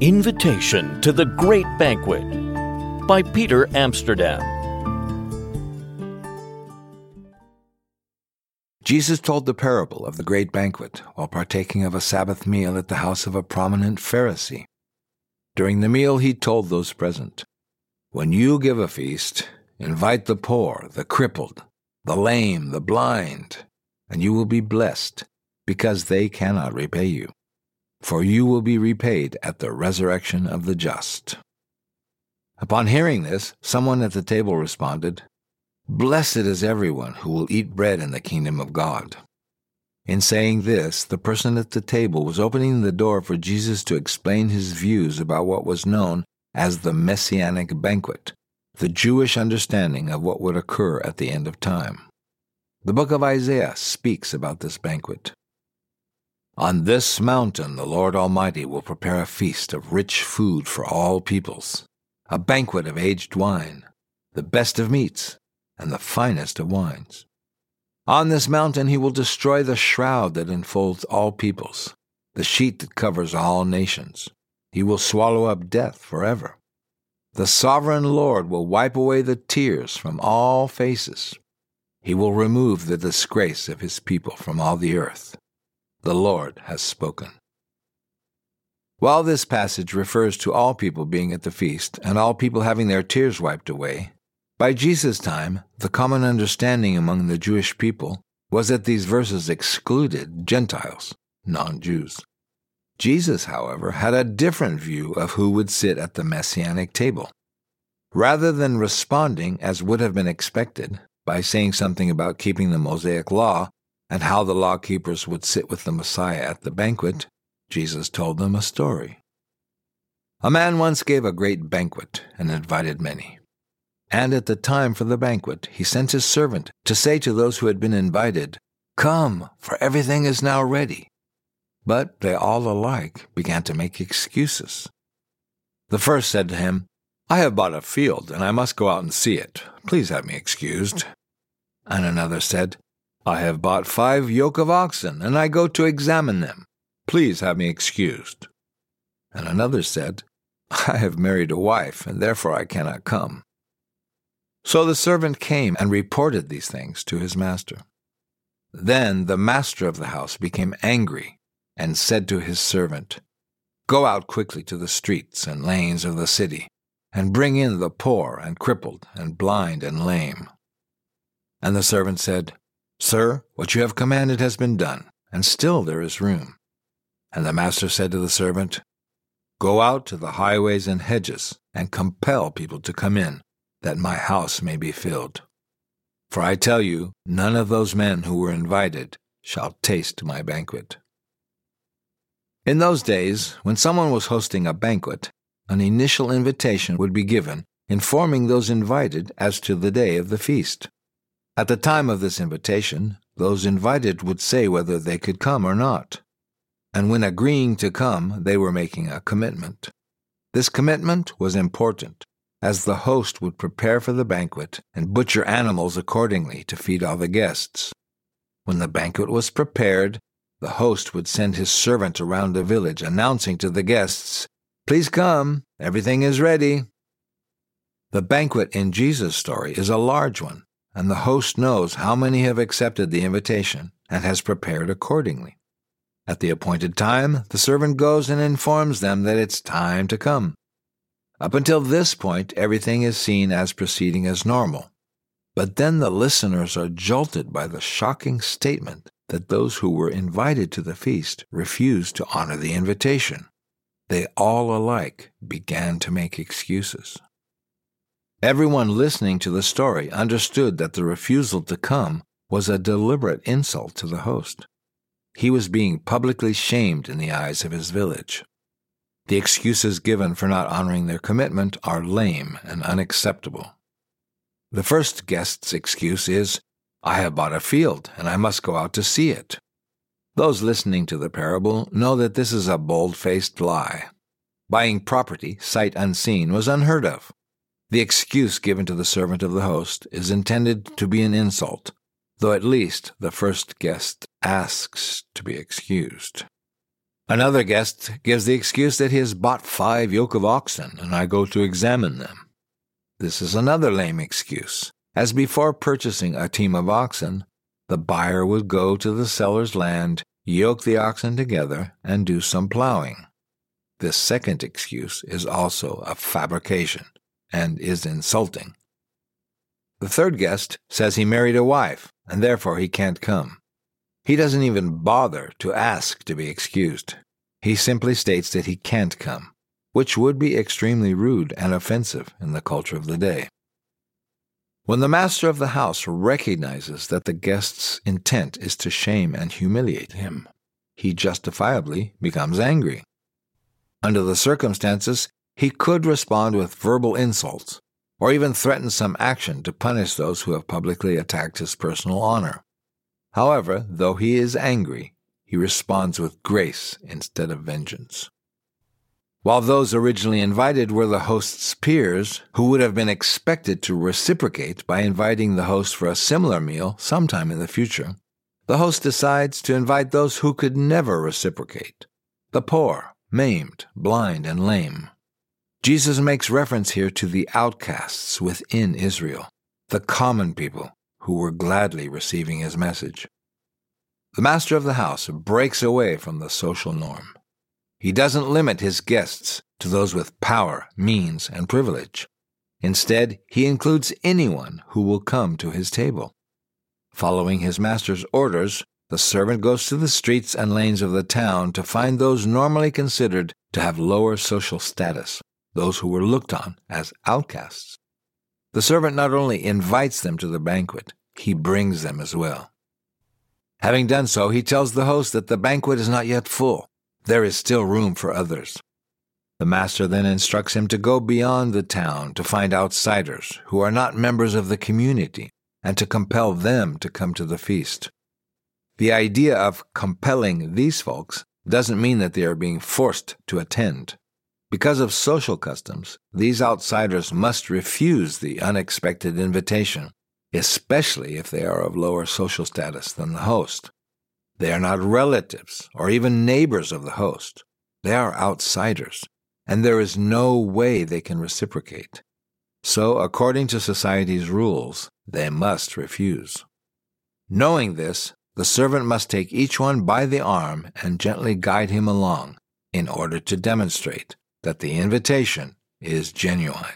Invitation to the Great Banquet by Peter Amsterdam. Jesus told the parable of the great banquet while partaking of a Sabbath meal at the house of a prominent Pharisee. During the meal, he told those present, "When you give a feast, invite the poor, the crippled, the lame, the blind, and you will be blessed, because they cannot repay you. For you will be repaid at the resurrection of the just." Upon hearing this, someone at the table responded, "Blessed is everyone who will eat bread in the kingdom of God." In saying this, the person at the table was opening the door for Jesus to explain his views about what was known as the Messianic banquet, the Jewish understanding of what would occur at the end of time. The book of Isaiah speaks about this banquet. "On this mountain the Lord Almighty will prepare a feast of rich food for all peoples, a banquet of aged wine, the best of meats, and the finest of wines. On this mountain he will destroy the shroud that enfolds all peoples, the sheet that covers all nations. He will swallow up death forever. The sovereign Lord will wipe away the tears from all faces. He will remove the disgrace of his people from all the earth. The Lord has spoken." While this passage refers to all people being at the feast and all people having their tears wiped away, by Jesus' time, the common understanding among the Jewish people was that these verses excluded Gentiles, non-Jews. Jesus, however, had a different view of who would sit at the Messianic table. Rather than responding, as would have been expected, by saying something about keeping the Mosaic law and how the law-keepers would sit with the Messiah at the banquet, Jesus told them a story. A man once gave a great banquet and invited many. And at the time for the banquet, he sent his servant to say to those who had been invited, "Come, for everything is now ready." But they all alike began to make excuses. The first said to him, "I have bought a field, and I must go out and see it. Please have me excused." And another said, "I have bought 5 yoke of oxen, and I go to examine them. Please have me excused." And another said, "I have married a wife, and therefore I cannot come." So the servant came and reported these things to his master. Then the master of the house became angry and said to his servant, "Go out quickly to the streets and lanes of the city, and bring in the poor and crippled and blind and lame." And the servant said, "Sir, what you have commanded has been done, and still there is room." And the master said to the servant, "Go out to the highways and hedges, and compel people to come in, that my house may be filled. For I tell you, none of those men who were invited shall taste my banquet." In those days, when someone was hosting a banquet, an initial invitation would be given, informing those invited as to the day of the feast. At the time of this invitation, those invited would say whether they could come or not. And when agreeing to come, they were making a commitment. This commitment was important, as the host would prepare for the banquet and butcher animals accordingly to feed all the guests. When the banquet was prepared, the host would send his servant around the village announcing to the guests, "Please come, everything is ready." The banquet in Jesus' story is a large one, and the host knows how many have accepted the invitation and has prepared accordingly. At the appointed time, the servant goes and informs them that it's time to come. Up until this point, everything is seen as proceeding as normal. But then the listeners are jolted by the shocking statement that those who were invited to the feast refused to honor the invitation. They all alike began to make excuses. Everyone listening to the story understood that the refusal to come was a deliberate insult to the host. He was being publicly shamed in the eyes of his village. The excuses given for not honoring their commitment are lame and unacceptable. The first guest's excuse is, "I have bought a field, and I must go out to see it." Those listening to the parable know that this is a bold-faced lie. Buying property, sight unseen, was unheard of. The excuse given to the servant of the host is intended to be an insult, though at least the first guest asks to be excused. Another guest gives the excuse that he has bought 5 yoke of oxen, and I go to examine them. This is another lame excuse, as before purchasing a team of oxen, the buyer would go to the seller's land, yoke the oxen together, and do some plowing. This second excuse is also a fabrication and is insulting. The third guest says he married a wife, and therefore he can't come. He doesn't even bother to ask to be excused. He simply states that he can't come, which would be extremely rude and offensive in the culture of the day. When the master of the house recognizes that the guest's intent is to shame and humiliate him, he justifiably becomes angry. Under the circumstances, he could respond with verbal insults, or even threaten some action to punish those who have publicly attacked his personal honor. However, though he is angry, he responds with grace instead of vengeance. While those originally invited were the host's peers, who would have been expected to reciprocate by inviting the host for a similar meal sometime in the future, the host decides to invite those who could never reciprocate: the poor, maimed, blind, and lame. Jesus makes reference here to the outcasts within Israel, the common people who were gladly receiving his message. The master of the house breaks away from the social norm. He doesn't limit his guests to those with power, means, and privilege. Instead, he includes anyone who will come to his table. Following his master's orders, the servant goes to the streets and lanes of the town to find those normally considered to have lower social status, those who were looked on as outcasts. The servant not only invites them to the banquet, he brings them as well. Having done so, he tells the host that the banquet is not yet full. There is still room for others. The master then instructs him to go beyond the town to find outsiders who are not members of the community and to compel them to come to the feast. The idea of compelling these folks doesn't mean that they are being forced to attend. Because of social customs, these outsiders must refuse the unexpected invitation, especially if they are of lower social status than the host. They are not relatives or even neighbors of the host. They are outsiders, and there is no way they can reciprocate. So, according to society's rules, they must refuse. Knowing this, the servant must take each one by the arm and gently guide him along in order to demonstrate that the invitation is genuine.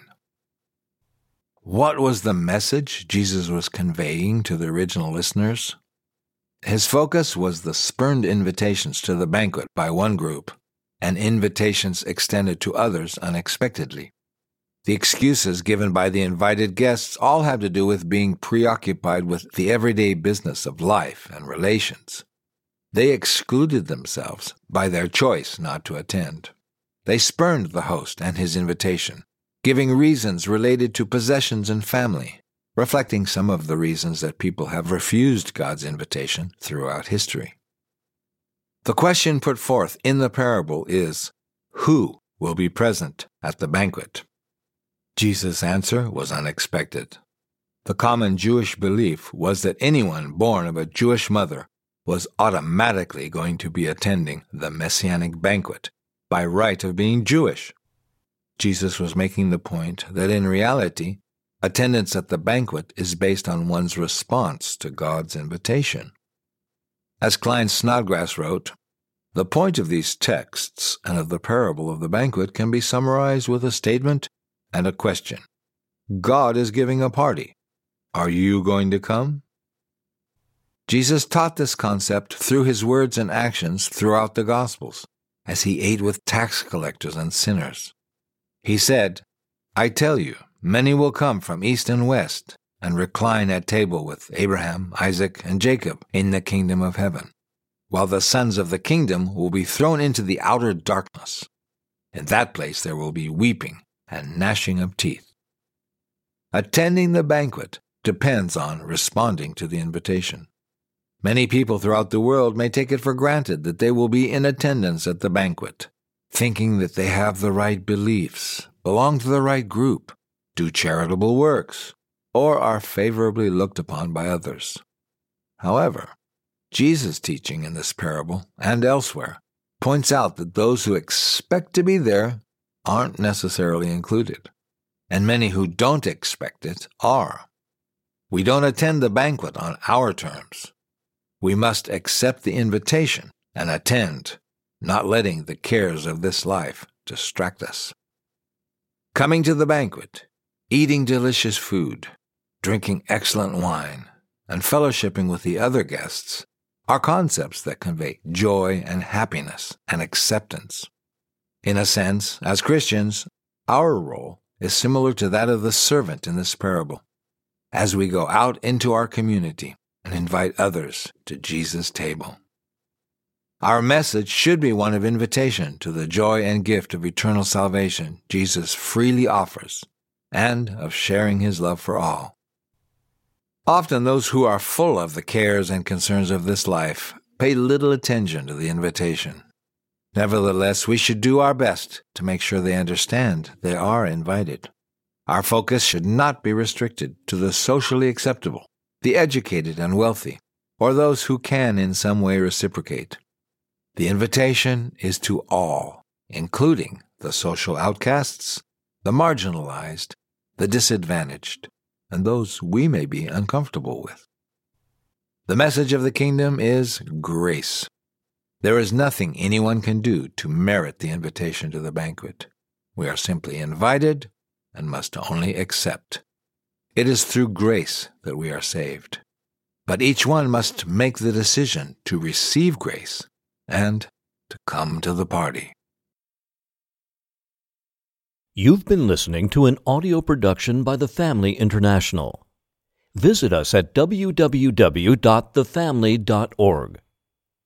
What was the message Jesus was conveying to the original listeners? His focus was the spurned invitations to the banquet by one group and invitations extended to others unexpectedly. The excuses given by the invited guests all have to do with being preoccupied with the everyday business of life and relations. They excluded themselves by their choice not to attend. They spurned the host and his invitation, giving reasons related to possessions and family, reflecting some of the reasons that people have refused God's invitation throughout history. The question put forth in the parable is, who will be present at the banquet? Jesus' answer was unexpected. The common Jewish belief was that anyone born of a Jewish mother was automatically going to be attending the Messianic banquet by right of being Jewish. Jesus was making the point that in reality, attendance at the banquet is based on one's response to God's invitation. As Klein Snodgrass wrote, the point of these texts and of the parable of the banquet can be summarized with a statement and a question. God is giving a party. Are you going to come? Jesus taught this concept through his words and actions throughout the Gospels, as he ate with tax collectors and sinners. He said, I tell you, many will come from east and west and recline at table with Abraham, Isaac, and Jacob in the kingdom of heaven, while the sons of the kingdom will be thrown into the outer darkness. In that place there will be weeping and gnashing of teeth. Attending the banquet depends on responding to the invitation. Many people throughout the world may take it for granted that they will be in attendance at the banquet, thinking that they have the right beliefs, belong to the right group, do charitable works, or are favorably looked upon by others. However, Jesus' teaching in this parable and elsewhere points out that those who expect to be there aren't necessarily included, and many who don't expect it are. We don't attend the banquet on our terms. We must accept the invitation and attend, not letting the cares of this life distract us. Coming to the banquet, eating delicious food, drinking excellent wine, and fellowshipping with the other guests are concepts that convey joy and happiness and acceptance. In a sense, as Christians, our role is similar to that of the servant in this parable, as we go out into our community and invite others to Jesus' table. Our message should be one of invitation to the joy and gift of eternal salvation Jesus freely offers, and of sharing his love for all. Often those who are full of the cares and concerns of this life pay little attention to the invitation. Nevertheless, we should do our best to make sure they understand they are invited. Our focus should not be restricted to the socially acceptable, the educated and wealthy, or those who can in some way reciprocate. The invitation is to all, including the social outcasts, the marginalized, the disadvantaged, and those we may be uncomfortable with. The message of the kingdom is grace. There is nothing anyone can do to merit the invitation to the banquet. We are simply invited and must only accept. It is through grace that we are saved. But each one must make the decision to receive grace and to come to the party. You've been listening to an audio production by The Family International. Visit us at www.thefamily.org.